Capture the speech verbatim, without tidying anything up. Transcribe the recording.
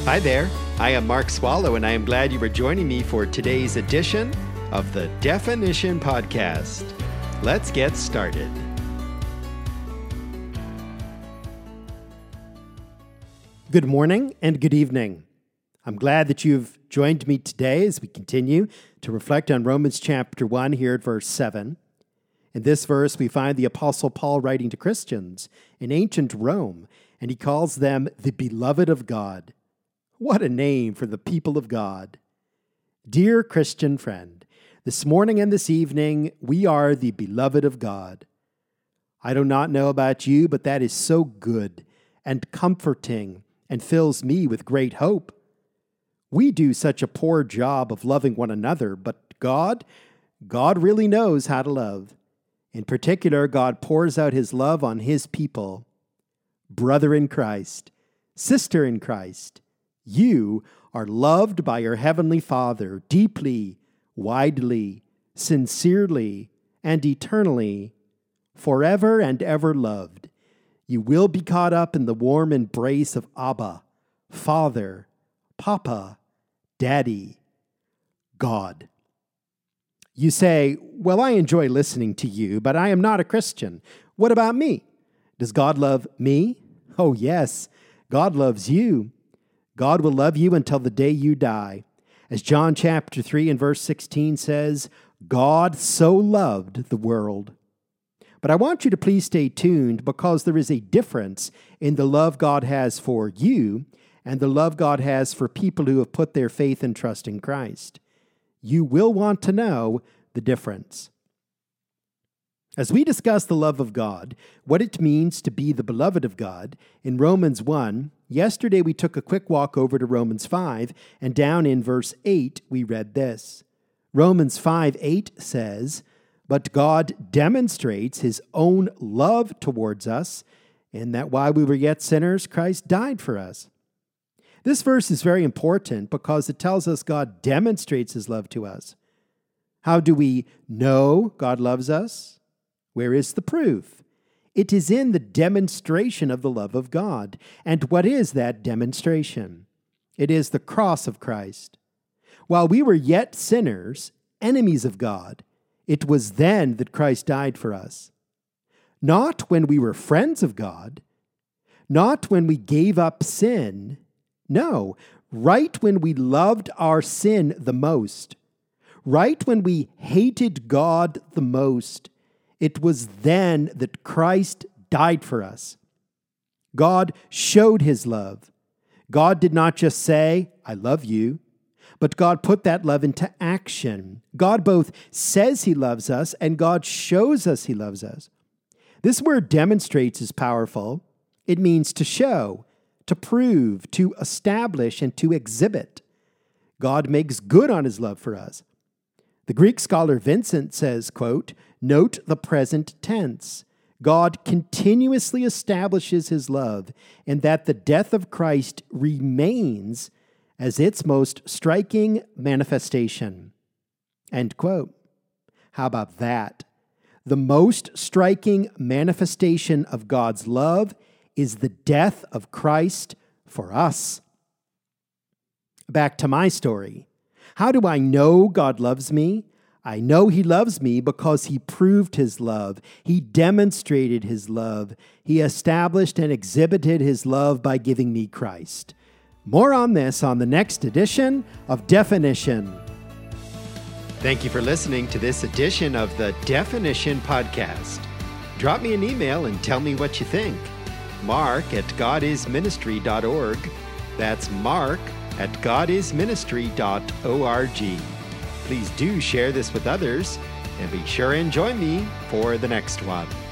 Hi there, I am Mark Swallow, and I am glad you are joining me for today's edition of the Definition Podcast. Let's get started. Good morning and good evening. I'm glad that you've joined me today as we continue to reflect on Romans chapter one here at verse seven. In this verse, we find the Apostle Paul writing to Christians in ancient Rome, and he calls them the beloved of God. What a name for the people of God. Dear Christian friend, this morning and this evening, we are the beloved of God. I do not know about you, but that is so good and comforting and fills me with great hope. We do such a poor job of loving one another, but God, God really knows how to love. In particular, God pours out his love on his people. Brother in Christ, sister in Christ, you are loved by your heavenly Father deeply, widely, sincerely, and eternally, forever and ever loved. You will be caught up in the warm embrace of Abba, Father, Papa, Daddy, God. You say, well, I enjoy listening to you, but I am not a Christian. What about me? Does God love me? Oh, yes, God loves you. God will love you until the day you die. As John chapter three and verse sixteen says, God so loved the world. But I want you to please stay tuned because there is a difference in the love God has for you and the love God has for people who have put their faith and trust in Christ. You will want to know the difference. As we discuss the love of God, what it means to be the beloved of God, in Romans one, yesterday we took a quick walk over to Romans five, and down in verse eight we read this. Romans five eight says, "But God demonstrates his own love towards us, in that while we were yet sinners, Christ died for us." This verse is very important because it tells us God demonstrates his love to us. How do we know God loves us? Where is the proof? It is in the demonstration of the love of God. And what is that demonstration? It is the cross of Christ. While we were yet sinners, enemies of God, it was then that Christ died for us. Not when we were friends of God, not when we gave up sin. No, right when we loved our sin the most, right when we hated God the most, it was then that Christ died for us. God showed his love. God did not just say, I love you, but God put that love into action. God both says he loves us and God shows us he loves us. This word demonstrates is powerful. It means to show, to prove, to establish, and to exhibit. God makes good on his love for us. The Greek scholar Vincent says, quote, "Note the present tense. God continuously establishes his love in that the death of Christ remains as its most striking manifestation." End quote. How about that? The most striking manifestation of God's love is the death of Christ for us. Back to my story. How do I know God loves me? I know he loves me because he proved his love. He demonstrated his love. He established and exhibited his love by giving me Christ. More on this on the next edition of Definition. Thank you for listening to this edition of the Definition Podcast. Drop me an email and tell me what you think. Mark at godisministry dot org. That's Mark at godisministry dot org. Please do share this with others and be sure and join me for the next one.